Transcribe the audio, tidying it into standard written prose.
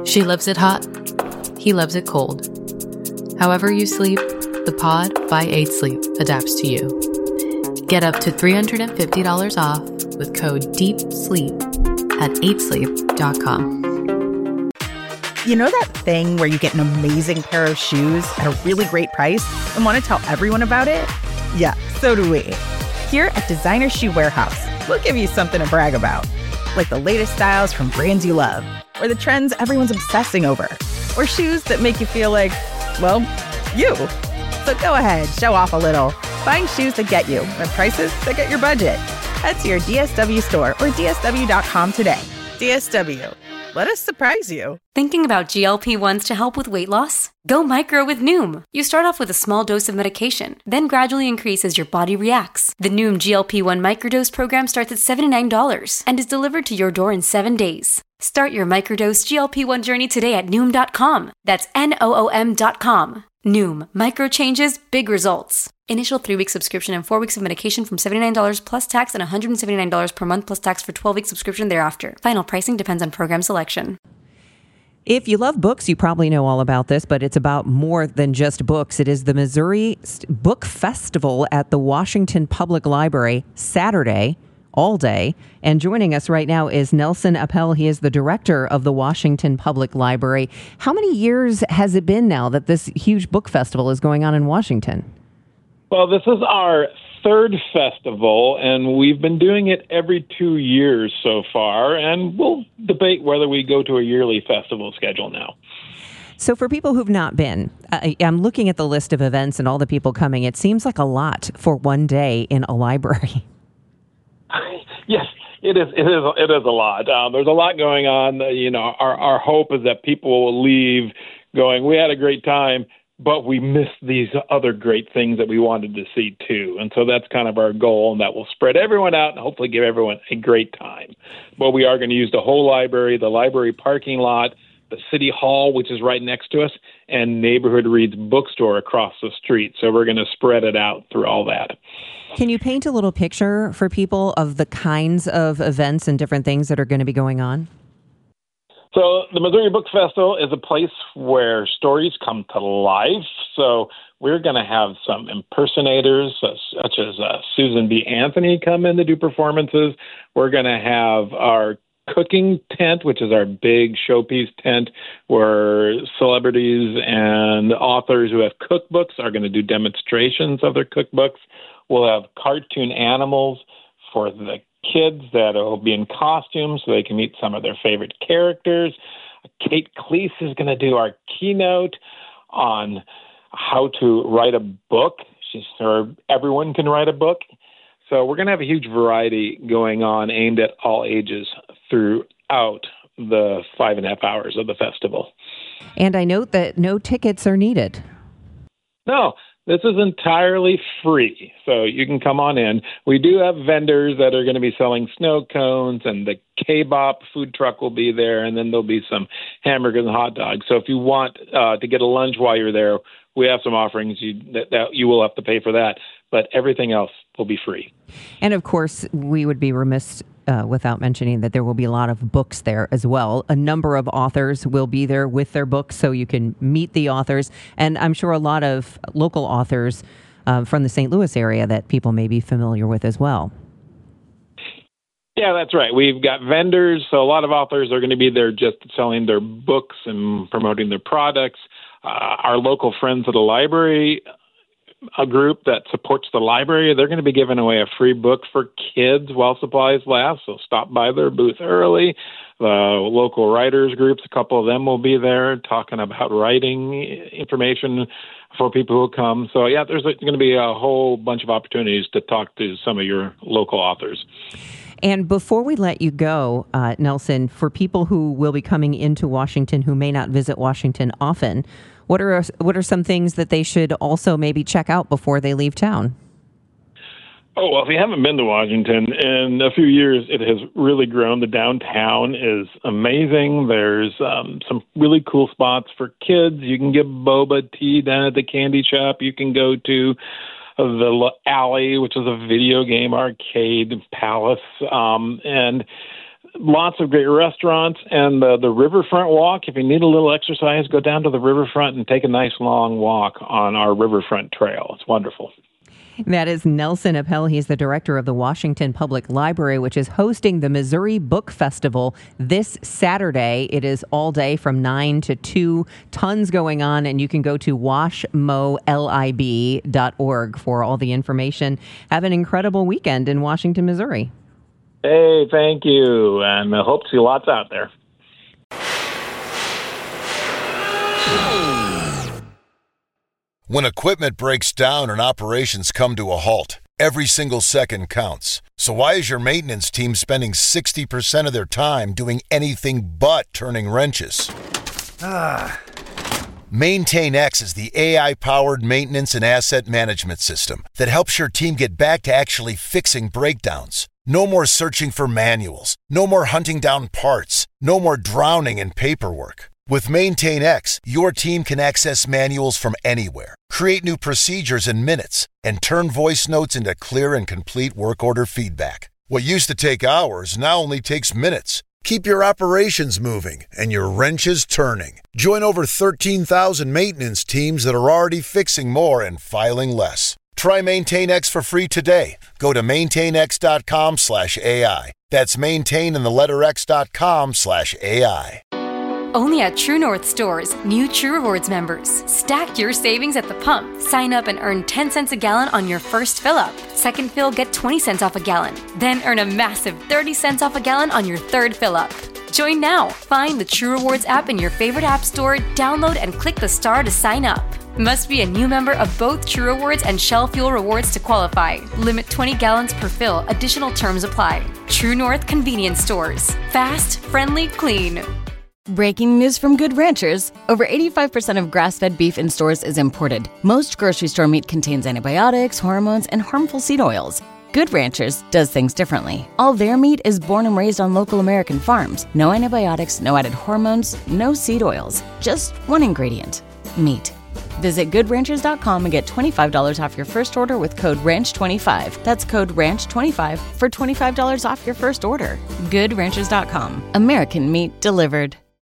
She loves it hot. He loves it cold. However you sleep, the Pod by 8 Sleep adapts to you. Get up to $350 off with code DEEPSLEEP at 8sleep.com. You know that thing where you get an amazing pair of shoes at a really great price and want to tell everyone about it? Yeah, so do we. Here at Designer Shoe Warehouse, we'll give you something to brag about, like the latest styles from brands you love, or the trends everyone's obsessing over, or shoes that make you feel like, well, you. So go ahead, show off a little. Find shoes that get you at prices that get your budget. Head to your DSW store or DSW.com today. DSW. Let us surprise you. Thinking about GLP-1s to help with weight loss? Go micro with Noom. You start off with a small dose of medication, then gradually increase as your body reacts. The Noom GLP-1 microdose program starts at $79 and is delivered to your door in 7 days. Start your microdose GLP-1 journey today at Noom.com. That's Noom.com. Noom. Micro changes, big results. Initial 3-week subscription and 4 weeks of medication from $79 plus tax and $179 per month plus tax for 12-week subscription thereafter. Final pricing depends on program selection. If you love books, you probably know all about this, but it's about more than just books. It is the Missouri Book Festival at the Washington Public Library, Saturday, all day. And joining us right now is Nelson Appel. He is the director of the Washington Public Library. How many years has it been now that this huge book festival is going on in Washington? Well, this is our third festival, and we've been doing it every 2 years so far, and we'll debate whether we go to a yearly festival schedule now. So for people who've not been, I'm looking at the list of events and all the people coming. It seems like a lot for one day in a library. Yes, it is. It is a lot. There's a lot going on. Our hope is that people will leave going, we had a great time, but we missed these other great things that we wanted to see too. And so that's kind of our goal, and that will spread everyone out and hopefully give everyone a great time. But we are going to use the whole library, the library parking lot, the city hall, which is right next to us, and Neighborhood Reads bookstore across the street. So we're going to spread it out through all that. Can you paint a little picture for people of the kinds of events and different things that are going to be going on? So the Missouri Book Festival is a place where stories come to life. So we're going to have some impersonators, such as Susan B. Anthony, come in to do performances. We're going to have our cooking tent, which is our big showpiece tent, where celebrities and authors who have cookbooks are going to do demonstrations of their cookbooks. We'll have cartoon animals for the kids that will be in costumes so they can meet some of their favorite characters. Kate Cleese is going to do our keynote on how to write a book. Everyone can write a book. So we're going to have a huge variety going on aimed at all ages throughout the 5.5 hours of the festival. And I note that no tickets are needed. No. This is entirely free, so you can come on in. We do have vendors that are going to be selling snow cones, and the K-Bop food truck will be there, and then there'll be some hamburgers and hot dogs. So if you want to get a lunch while you're there, we have some offerings that you will have to pay for that, but everything else will be free. And of course, we would be remiss without mentioning that there will be a lot of books there as well. A number of authors will be there with their books, so you can meet the authors. And I'm sure a lot of local authors from the St. Louis area that people may be familiar with as well. Yeah, that's right. We've got vendors, so a lot of authors are going to be there just selling their books and promoting their products. Our local Friends of the Library, a group that supports the library, they're going to be giving away a free book for kids while supplies last, so stop by their booth early. The local writers groups, a couple of them will be there talking about writing information for people who come. So, yeah, there's going to be a whole bunch of opportunities to talk to some of your local authors. And before we let you go, Nelson, for people who will be coming into Washington who may not visit Washington often, what are some things that they should also maybe check out before they leave town? Oh, well, if you haven't been to Washington in a few years, it has really grown. The downtown is amazing. There's some really cool spots for kids. You can get boba tea down at the candy shop. You can go to the Alley, which is a video game arcade palace. And lots of great restaurants, and the riverfront walk. If you need a little exercise, go down to the riverfront and take a nice long walk on our riverfront trail. It's wonderful. That is Nelson Appel. He's the director of the Washington Public Library, which is hosting the Missouri Book Festival this Saturday. It is all day from 9 to 2. Tons going on, and you can go to washmolib.org for all the information. Have an incredible weekend in Washington, Missouri. Hey, thank you, and I hope to see lots out there. When equipment breaks down and operations come to a halt, every single second counts. So why is your maintenance team spending 60% of their time doing anything but turning wrenches? MaintainX is the AI-powered maintenance and asset management system that helps your team get back to actually fixing breakdowns. No more searching for manuals. No more hunting down parts. No more drowning in paperwork. With MaintainX, your team can access manuals from anywhere, create new procedures in minutes, and turn voice notes into clear and complete work order feedback. What used to take hours now only takes minutes. Keep your operations moving and your wrenches turning. Join over 13,000 maintenance teams that are already fixing more and filing less. Try MaintainX for free today. Go to maintainx.com/AI. That's maintain and the letter x.com/AI. Only at True North stores, new True Rewards members. Stack your savings at the pump. Sign up and earn 10 cents a gallon on your first fill-up. Second fill, get 20 cents off a gallon. Then earn a massive 30 cents off a gallon on your third fill-up. Join now. Find the True Rewards app in your favorite app store, download and click the star to sign up. Must be a new member of both True Rewards and Shell Fuel Rewards to qualify. Limit 20 gallons per fill. Additional terms apply. True North Convenience Stores. Fast, friendly, clean. Breaking news from Good Ranchers. Over 85% of grass-fed beef in stores is imported. Most grocery store meat contains antibiotics, hormones, and harmful seed oils. Good Ranchers does things differently. All their meat is born and raised on local American farms. No antibiotics, no added hormones, no seed oils. Just one ingredient, meat. Visit GoodRanchers.com and get $25 off your first order with code RANCH25. That's code RANCH25 for $25 off your first order. GoodRanchers.com. American meat delivered.